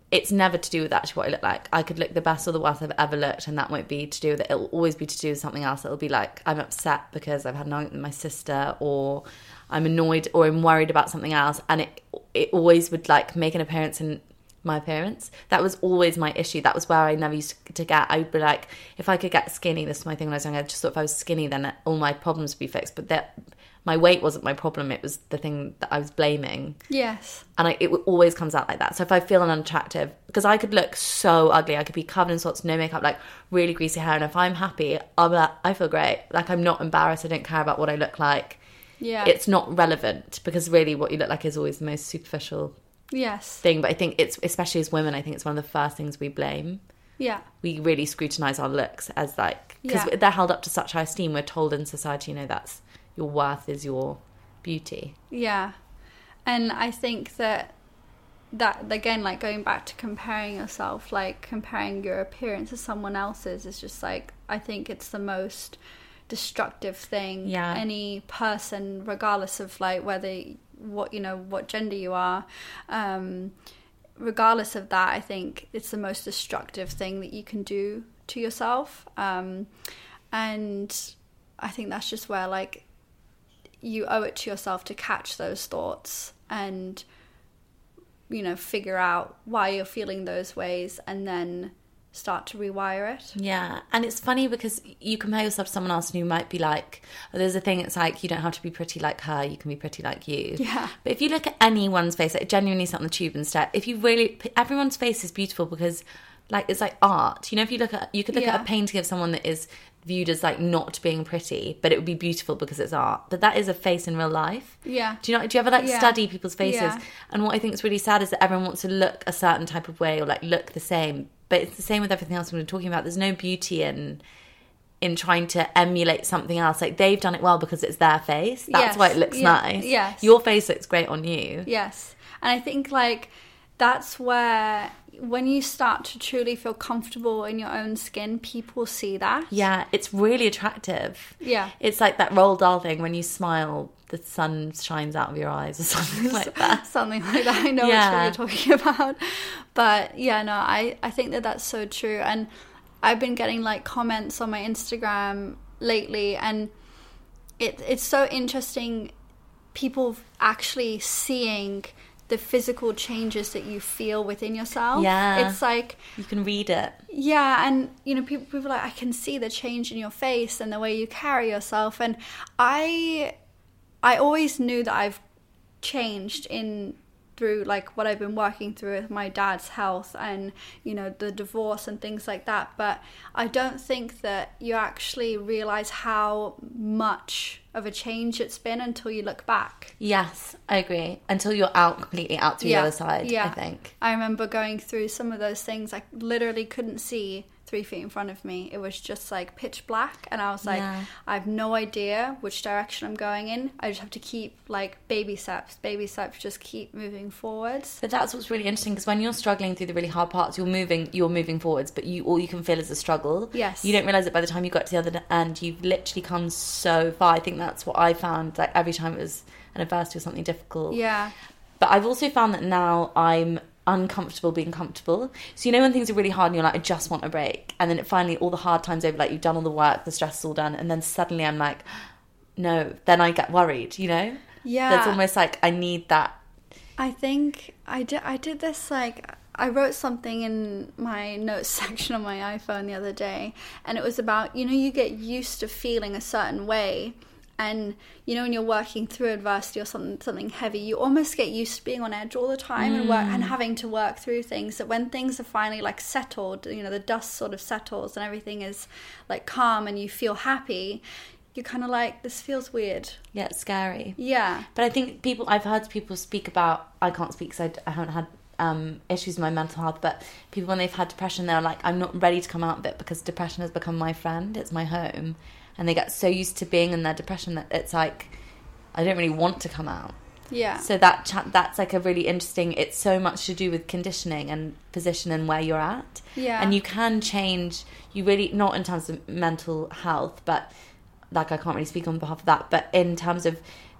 it's never to do with actually what I look like. I could look the best or the worst I've ever looked, and that won't be to do with it. It'll always be to do with something else. It'll be like, I'm upset because I've had an argument with my sister, or I'm annoyed, or I'm worried about something else. And it it always would like make an appearance in my appearance. That was always my issue. That was where I never used to get. I'd be like, if I could get skinny, this is my thing when I was young, I just thought if I was skinny, then all my problems would be fixed. But that my weight wasn't my problem. It was the thing that I was blaming. Yes. And I, it always comes out like that. So if I feel unattractive, because I could look so ugly, I could be covered in spots, no makeup, like really greasy hair. And if I'm happy, I'll be like, I feel great. Like, I'm not embarrassed. I don't care about what I look like. Yeah. It's not relevant, because really what you look like is always the most superficial yes. thing. But I think it's, especially as women, I think it's one of the first things we blame. Yeah. We really scrutinise our looks as like, because Yeah. they're held up to such high esteem. We're told in society, you know, that's your worth is your beauty. Yeah. And I think that that again, like going back to comparing yourself, like comparing your appearance to someone else's is just like, I think it's the most destructive thing Yeah. any person, regardless of like whether what you know what gender you are, um regardless of that, I think it's the most destructive thing that you can do to yourself. Um and I think that's just where like you owe it to yourself to catch those thoughts and, you know, figure out why you're feeling those ways and then start to rewire it. Yeah. And it's funny because you compare yourself to someone else and you might be like, oh, there's a thing, it's like, you don't have to be pretty like her, you can be pretty like you. Yeah. But if you look at anyone's face, like genuinely sit on the tube and stare, if you really, everyone's face is beautiful because like, it's like art. You know, if you look at, you could look Yeah. at a painting of someone that is viewed as like not being pretty, but it would be beautiful because it's art. But that is a face in real life. Yeah. Do you know? Do you ever like Yeah. study people's faces? Yeah. And what I think is really sad is that everyone wants to look a certain type of way or like look the same. But it's the same with everything else we were talking about. There's no beauty in in trying to emulate something else. Like they've done it well because it's their face. That's Yes. why it looks Yeah. nice. Yes. Your face looks great on you. Yes. And I think like that's where when you start to truly feel comfortable in your own skin, people see that. Yeah, it's really attractive. Yeah. It's like that Roald Dahl thing, when you smile, the sun shines out of your eyes or something like that. Something like that. I know Yeah. which one you're talking about. But yeah, no, I, I think that that's so true. And I've been getting like comments on my Instagram lately, and it it's so interesting, people actually seeing the physical changes that you feel within yourself. Yeah. It's like, You can read it. yeah, and you know, people people are like, I can see the change in your face and the way you carry yourself. And I I always knew that I've changed in through like what I've been working through with my dad's health and, you know, the divorce and things like that. But I don't think that you actually realize how much of a change it's been until you look back. Yes, I agree. Until you're out completely out to Yeah, the other side, yeah. I think. I remember going through some of those things. I literally couldn't see three feet in front of me. It was just like pitch black, and I was like, Yeah. I have no idea which direction I'm going in. I just have to keep like baby steps, baby steps, just keep moving forwards. But that's what's really interesting, because when you're struggling through the really hard parts, you're moving, you're moving forwards, but you all you can feel is a struggle. Yes. You don't realise it by the time you got to the other end. You've literally come so far. I think that's what I found. Like every time it was an adversity or something difficult. Yeah. But I've also found that now I'm uncomfortable being comfortable. So you know when things are really hard and you're like, I just want a break, and then it finally all the hard times over, like you've done all the work, the stress is all done, and then suddenly I'm like, no, then I get worried, you know? Yeah. That's almost like I need that. I think I did, I did this, like, I wrote something in my notes section on my iPhone the other day, and it was about, you know, you get used to feeling a certain way, and, you know, when you're working through adversity or something something heavy, you almost get used to being on edge all the time mm. and work and having to work through things, that when things are finally, like, settled, you know, the dust sort of settles and everything is, like, calm and you feel happy, you're kind of like, this feels weird. Yeah, it's scary. Yeah. But I think people, I've heard people speak about, I can't speak because I, I haven't had um, issues with my mental health, but people, when they've had depression, they're like, I'm not ready to come out of it because depression has become my friend, it's my home. And they get so used to being in their depression that it's like, I don't really want to come out. Yeah. So that cha- that's like a really interesting, it's so much to do with conditioning and position and where you're at. Yeah. And you can change, you really, not in terms of mental health, but like I can't really speak on behalf of that, but in terms of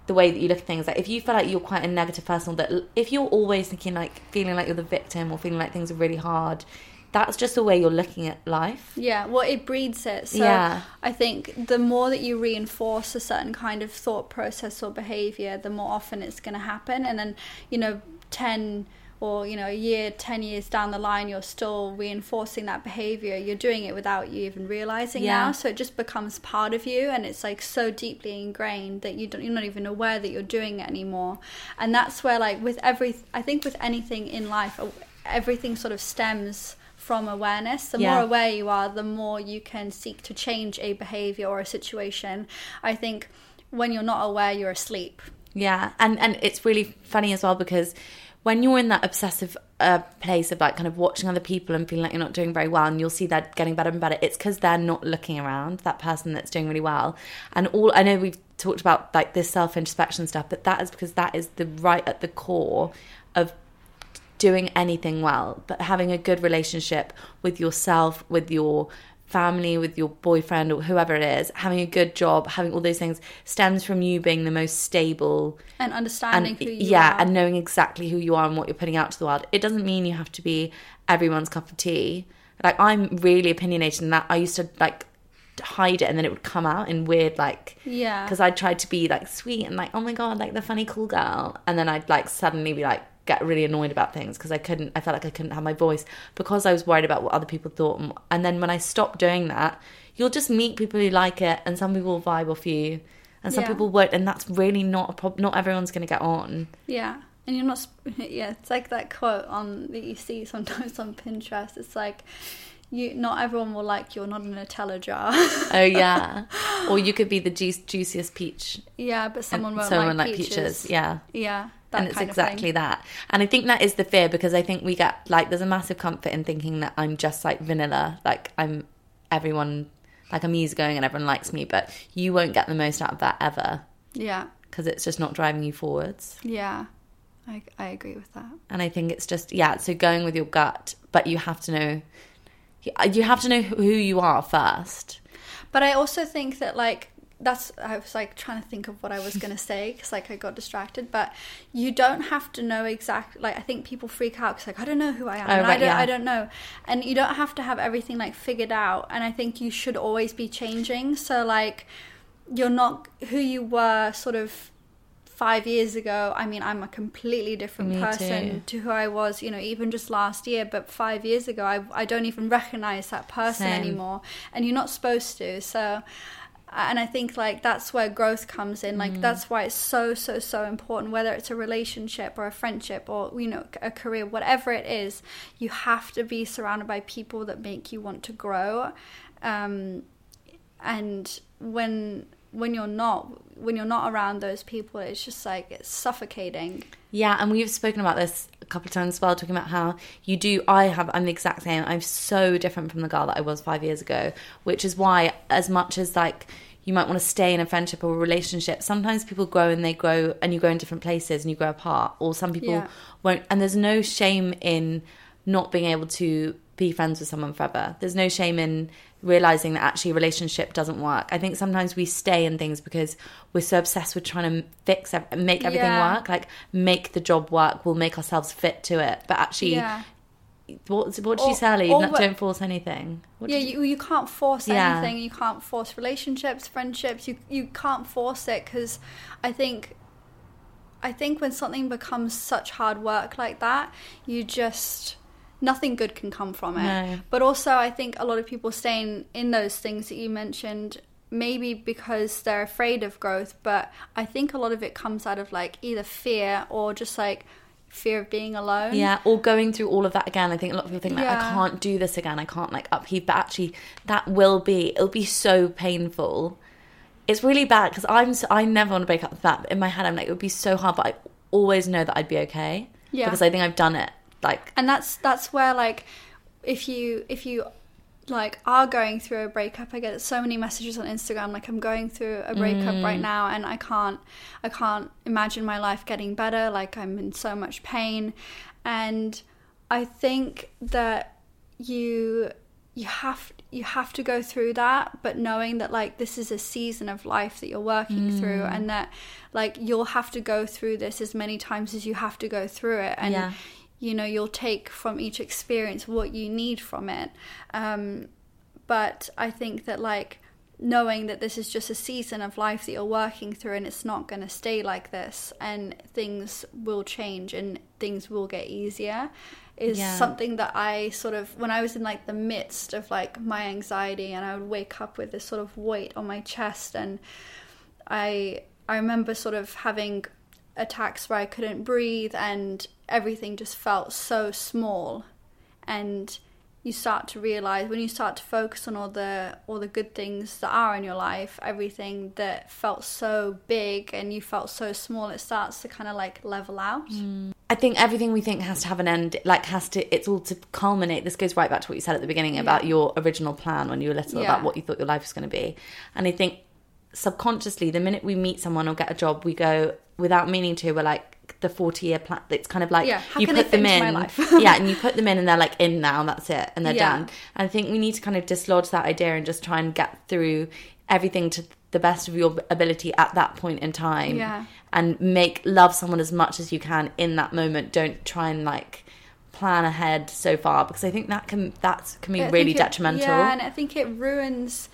the way that you look at things. Like if you feel like you're quite a negative person, or that if you're always thinking like feeling like you're the victim or feeling like things are really hard, that's just the way you're looking at life. Yeah, well, it breeds it. So yeah. I think the more that you reinforce a certain kind of thought process or behavior, the more often it's going to happen. And then, you know, ten or, you know, a year, ten years down the line, you're still reinforcing that behavior. You're doing it without you even realizing yeah. now. So it just becomes part of you, and it's like so deeply ingrained that you don't, you're not even aware that you're doing it anymore. And that's where, like, with every, I think with anything in life, everything sort of stems from awareness. The yeah. more aware you are, the more you can seek to change a behavior or a situation. I think when you're not aware, you're asleep. Yeah, and and it's really funny as well, because when you're in that obsessive uh, place of like kind of watching other people and feeling like you're not doing very well, and you'll see that getting better and better, it's because they're not looking around, that person that's doing really well. And all, I know we've talked about like this self-introspection stuff, but that is because that is the right at the core of doing anything well. But having a good relationship with yourself, with your family, with your boyfriend or whoever it is, having a good job, having all those things stems from you being the most stable and understanding and, who you yeah, are. and knowing exactly who you are and what you're putting out to the world. It doesn't mean you have to be everyone's cup of tea. Like, I'm really opinionated in that. I used to like hide it, and then it would come out in weird, like, yeah, because I tried to be like sweet and like, oh my god, like the funny cool girl, and then I'd like suddenly be like get really annoyed about things because I couldn't, I felt like I couldn't have my voice because I was worried about what other people thought. And then when I stopped doing that, you'll just meet people who like it, and some people will vibe off you and some yeah. people won't, and that's really not a problem. Not everyone's going to get on. Yeah. And you're not, yeah, it's like that quote on that you see sometimes on Pinterest. It's like, you, not everyone will like you, or not in a Nutella jar. Oh yeah. Or you could be the juice, juiciest peach. Yeah, but someone won't someone like, like peaches. peaches. Yeah. Yeah. That And it's kind exactly of thing. that. And I think that is the fear, because I think we get, like, there's a massive comfort in thinking that I'm just, like, vanilla. Like, I'm everyone, like, I'm easygoing and everyone likes me. But you won't get the most out of that ever. Yeah. Because it's just not driving you forwards. Yeah. I, I agree with that. And I think it's just, yeah, so going with your gut. But you have to know, you have to know who you are first. But I also think that, like, that's, I was like trying to think of what I was going to say because like I got distracted, but you don't have to know exactly, like I think people freak out because like I don't know who I am, oh, and right, I don't yeah. I don't know, and you don't have to have everything like figured out, and I think you should always be changing. So like you're not who you were sort of five years ago. I mean, I'm a completely different Me person too. to who I was, you know, even just last year, but five years ago I, I don't even recognize that person Same. anymore, and you're not supposed to. So and I think like that's where growth comes in. Like mm. that's why it's so so so important, whether it's a relationship or a friendship or, you know, a career, whatever it is, you have to be surrounded by people that make you want to grow. Um, and when when you're not when you're not around those people, it's just like it's suffocating. Yeah, and we've spoken about this a couple of times as well, talking about how you do, I have, I'm the exact same. I'm so different from the girl that I was five years ago, which is why as much as like you might want to stay in a friendship or a relationship, sometimes people grow and they grow and you go in different places and you grow apart, or some people Yeah. won't. And there's no shame in not being able to be friends with someone forever. There's no shame in realizing that actually a relationship doesn't work. I think sometimes we stay in things because we're so obsessed with trying to fix ev- make everything Yeah. work, like make the job work, we'll make ourselves fit to it. But actually, Yeah. what, what did Or- you say, Ali? or Not, what- don't force anything. What Yeah, did you, you can't force Yeah. anything. You can't force relationships, friendships. You you can't force it, because I think I think when something becomes such hard work like that, you just nothing good can come from it. No. But also, I think a lot of people staying in those things that you mentioned, maybe because they're afraid of growth. But I think a lot of it comes out of like either fear or just like fear of being alone. Yeah, or going through all of that again. I think a lot of people think like, Yeah. I can't do this again. I can't like upheave. But actually, that will be, it'll be so painful. It's really bad because I'm so, I never want to break up with that. But in my head, I'm like, it would be so hard. But I always know that I'd be okay. Yeah. Because I think I've done it. Like, And that's that's where like if you if you like are going through a breakup, I get so many messages on Instagram like I'm going through a breakup Mm. right now and I can't I can't imagine my life getting better, like I'm in so much pain. And I think that you you have you have to go through that, but knowing that like this is a season of life that you're working mm. through, and that like you'll have to go through this as many times as you have to go through it, and yeah. you know, you'll take from each experience what you need from it. Um, but I think that like knowing that this is just a season of life that you're working through, and it's not going to stay like this, and things will change and things will get easier, is yeah. something that I sort of, when I was in like the midst of like my anxiety, and I would wake up with this sort of weight on my chest, and I I remember sort of having attacks where I couldn't breathe and everything just felt so small. And you start to realize, when you start to focus on all the all the good things that are in your life, everything that felt so big and you felt so small, it starts to kind of like level out. Mm. I think everything we think has to have an end, like has to, it's all to culminate. This goes right back to what you said at the beginning about yeah. your original plan when you were little, yeah. about what you thought your life was going to be. And I think subconsciously, the minute we meet someone or get a job, we go, without meaning to, we're like, the forty year plan. It's kind of like yeah, how you can put they them fit in into my life? yeah, and you put them in and they're like in now, and that's it, and they're yeah. done. And I think we need to kind of dislodge that idea and just try and get through everything to the best of your ability at that point in time, yeah. and make love someone as much as you can in that moment. Don't try and like plan ahead so far, because I think that can that can be I really detrimental. It, yeah, and I think it ruins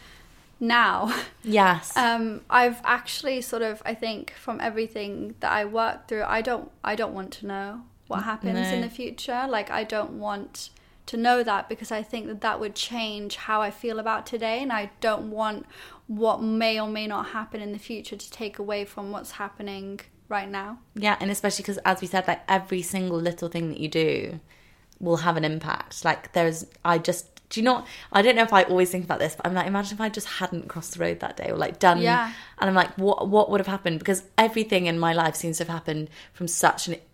now. Yes. Um, I've actually sort of, I think from everything that I worked through, I don't, I don't want to know what happens no. in the future. Like, I don't want to know that, because I think that that would change how I feel about today, and I don't want what may or may not happen in the future to take away from what's happening right now. Yeah, and especially because, as we said, like every single little thing that you do will have an impact. Like there's, I just, do you not, I don't know if I always think about this, but I'm like, imagine if I just hadn't crossed the road that day, or like done, yeah. and I'm like, what what would have happened? Because everything in my life seems to have happened from such an,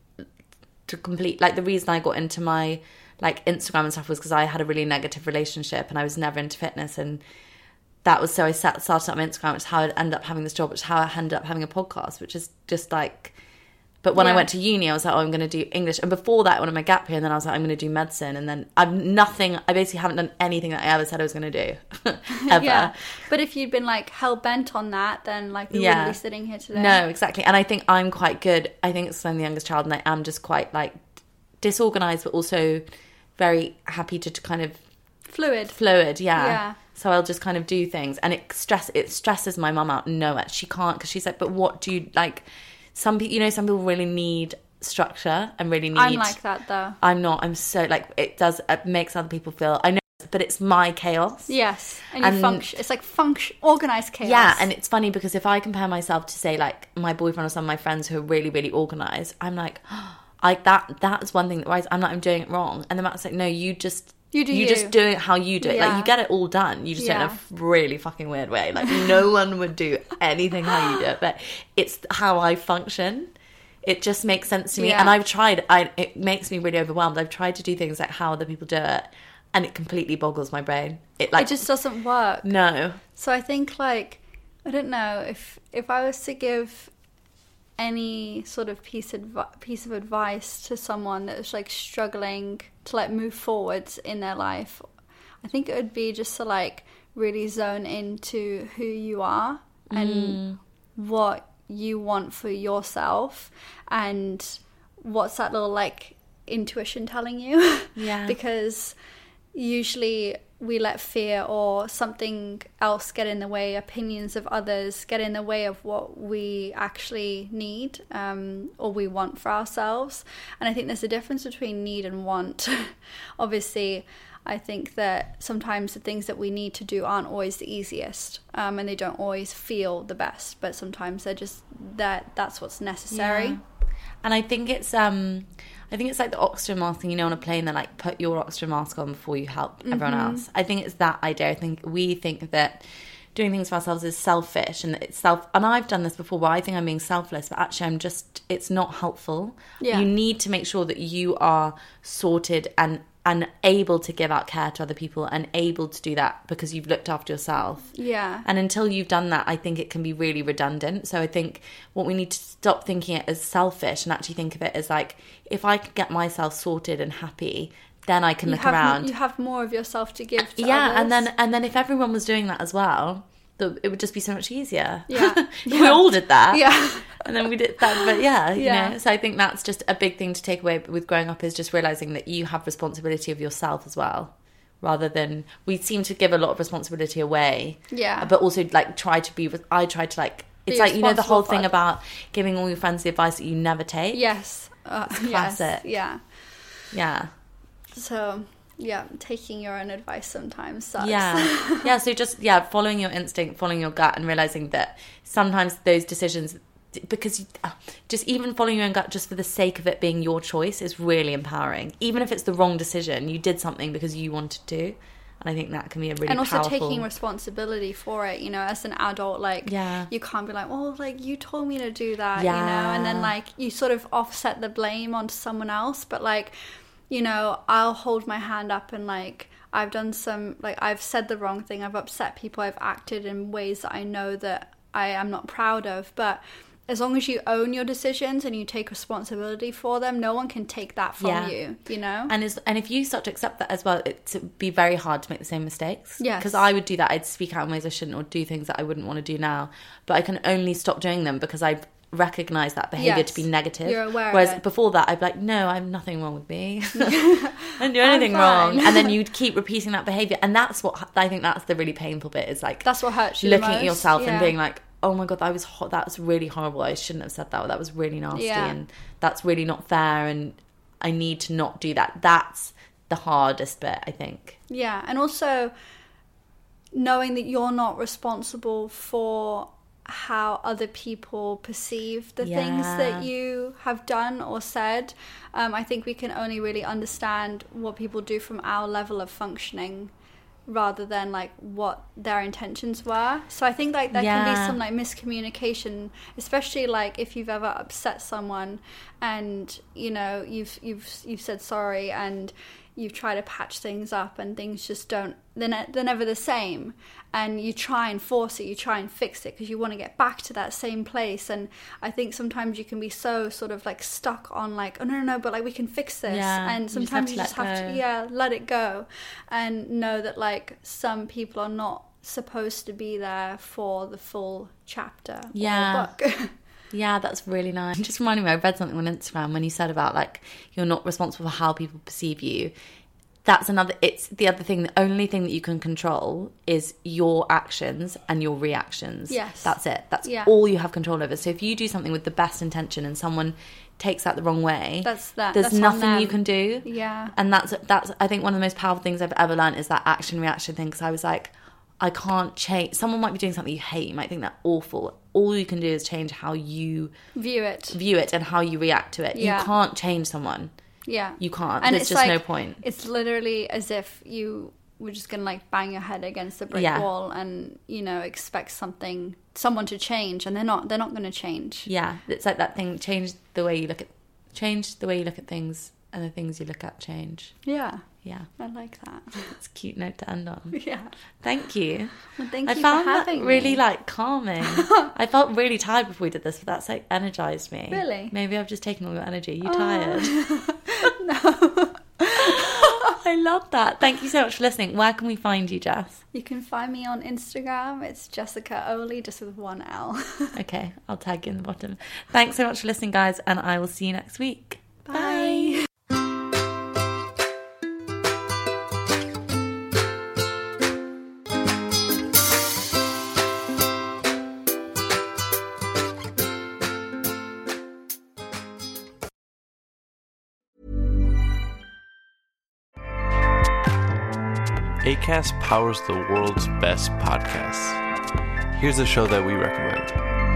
to complete, like the reason I got into my like Instagram and stuff was because I had a really negative relationship and I was never into fitness, and that was, so I sat, started up my Instagram, which is how I ended up having this job, which is how I ended up having a podcast, which is just like, but when yeah. I went to uni, I was like, oh, I'm going to do English. And before that, when I my gap year, and then I was like, I'm going to do medicine. And then I've nothing, I basically haven't done anything that I ever said I was going to do, ever. Yeah. But if you'd been like hell-bent on that, then like we yeah. wouldn't be sitting here today. No, exactly. And I think I'm quite good. I think it's I'm the youngest child, and I am just quite like disorganized, but also very happy to, to kind of... Fluid. Fluid, yeah. Yeah. So I'll just kind of do things. And it stress it stresses my mum out. No, she can't, because she's like, but what do you, like... Some people, you know, some people really need structure and really need... I'm like that, though. I'm not. I'm so, like, it does, it makes other people feel... I know, but it's my chaos. Yes. And, and you function. It's like function, organised chaos. Yeah, and it's funny because if I compare myself to, say, like, my boyfriend or some of my friends who are really, really organised, I'm like, oh, like, that, that's one thing that worries. I'm like, I'm doing it wrong. And the man's like, no, you just... You do you. You just do it how you do it. Yeah. Like, you get it all done. You just yeah. do it in a really fucking weird way. Like, no one would do anything how you do it. But it's how I function. It just makes sense to me. Yeah. And I've tried, I, it makes me really overwhelmed. I've tried to do things like how other people do it, and it completely boggles my brain. It like it just doesn't work. No. So I think, like, I don't know, if if I was to give any sort of piece of piece of advice to someone that was like struggling to like move forwards in their life, I think it would be just to like really zone into who you are and mm. what you want for yourself, and what's that little like intuition telling you. Yeah. Because usually we let fear or something else get in the way, opinions of others get in the way of what we actually need, um, or we want for ourselves. And I think there's a difference between need and want. Obviously, I think that sometimes the things that we need to do aren't always the easiest, um, and they don't always feel the best, but sometimes they're just that that's what's necessary. Yeah. And I think it's um I think it's like the oxygen mask thing, you know, on a plane, they're like, put your oxygen mask on before you help mm-hmm. everyone else. I think it's that idea. I think we think that doing things for ourselves is selfish, and it's self, and I've done this before where I think I'm being selfless, but actually I'm just, it's not helpful. Yeah. You need to make sure that you are sorted and and able to give out care to other people, and able to do that because you've looked after yourself. Yeah. And until you've done that, I think it can be really redundant. So I think what we need to stop thinking it as selfish and actually think of it as like, if I can get myself sorted and happy, then I can you look have, around. You have more of yourself to give to yeah, others. and then and then if everyone was doing that as well, the, it would just be so much easier. Yeah. We all did that. Yeah. And then we did that. But yeah, you Yeah. know, so I think that's just a big thing to take away with growing up, is just realising that you have responsibility of yourself as well. Rather than, we seem to give a lot of responsibility away. Yeah. But also like try to be, I try to like, it's Be like, you know, the whole responsible thing for- about giving all your friends the advice that you never take. Yes. Uh, yes. classic. Yeah. Yeah. So, yeah, taking your own advice sometimes sucks. Yeah. Yeah. So just, yeah, following your instinct, following your gut, and realizing that sometimes those decisions, because you, uh, just even following your own gut just for the sake of it being your choice is really empowering. Even if it's the wrong decision, you did something because you wanted to. And I think that can be a really and also powerful... taking responsibility for it, you know, as an adult, like, Yeah. you can't be like, well, like, you told me to do that, Yeah. you know, and then, like, you sort of offset the blame onto someone else, but, like, you know, I'll hold my hand up and, like, I've done some, like, I've said the wrong thing, I've upset people, I've acted in ways that I know that I am not proud of, but as long as you own your decisions and you take responsibility for them, no one can take that from Yeah. you, you know? And is and if you start to accept that as well, it would be very hard to make the same mistakes. Yes. Because I would do that. I'd speak out in ways I shouldn't, or do things that I wouldn't want to do now. But I can only stop doing them because I've recognised that behaviour Yes. to be negative. You're aware of Whereas it. before that, I'd be like, no, I have nothing wrong with me. I didn't do anything wrong. fine. And then you'd keep repeating that behaviour. And that's what, I think that's the really painful bit, is like... That's what hurts you the looking at most, yourself and yeah. being like, oh my god, that was hot, that was really horrible, I shouldn't have said that, or that was really nasty, Yeah. and that's really not fair, and I need to not do that. That's the hardest bit, I think. Yeah, and also knowing that you're not responsible for how other people perceive the things Yeah. that you have done or said. Um, I think we can only really understand what people do from our level of functioning, rather than like what their intentions were. So I think like there can be Yeah. some like miscommunication, especially like if you've ever upset someone and you know you've you've you've said sorry and you've tried to patch things up and things just don't, they're, ne- they're never the same, and you try and force it, you try and fix it because you want to get back to that same place. And I think sometimes you can be so sort of like stuck on like, oh no no no but like we can fix this, Yeah, and you just sometimes have to you just let have to, go. yeah, let it go and know that like some people are not supposed to be there for the full chapter Yeah. or book. Yeah, that's really nice. Just reminding me, I read something on Instagram when you said about like you're not responsible for how people perceive you. That's another, it's the other thing, the only thing that you can control is your actions and your reactions. Yes. That's it. That's Yeah. all you have control over. So if you do something with the best intention and someone takes that the wrong way, That's that- there's that's on nothing them. you can do. Yeah. And that's, that's, I think one of the most powerful things I've ever learned is that action reaction thing. Because I was like, I can't change, someone might be doing something you hate, you might think that awful. All you can do is change how you View it. view it and how you react to it. Yeah. You can't change someone. Yeah. You can't. And There's it's just like, no point. It's literally as if you were just going to like bang your head against a brick Yeah. wall and, you know, expect something, someone to change, and they're not, they're not going to change. Yeah, it's like that thing, change the way you look at, change the way you look at things, and the things you look at change. Yeah. Yeah, I like that. it's a cute note to end on. Yeah. Thank you. Well, thank I you found for having that really me. like calming. I felt really tired before we did this, but that's like energized me. Really? Maybe I've just taken all your energy. You tired? no. I love that. Thank you so much for listening. Where can we find you, Jess? You can find me on Instagram. It's Jessica Oli, just with one L. Okay, I'll tag you in the bottom. Thanks so much for listening, guys, and I will see you next week. Bye. Acast powers the world's best podcasts. Here's a show that we recommend.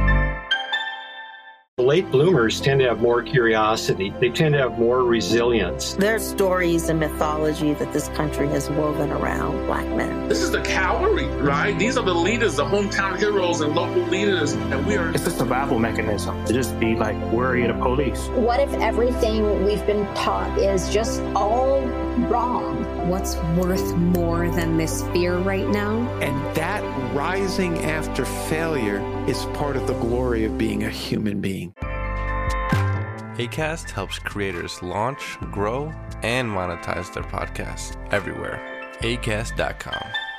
Late bloomers tend to have more curiosity. They tend to have more resilience. There's stories and mythology that this country has woven around Black men. This is the cavalry, right? These are the leaders, the hometown heroes and local leaders, and we are... It's a survival mechanism to just be like worried of police. What if everything we've been taught is just all wrong? What's worth more than this fear right now? And that rising after failure is part of the glory of being a human being. Acast helps creators launch, grow, and monetize their podcasts everywhere. acast dot com.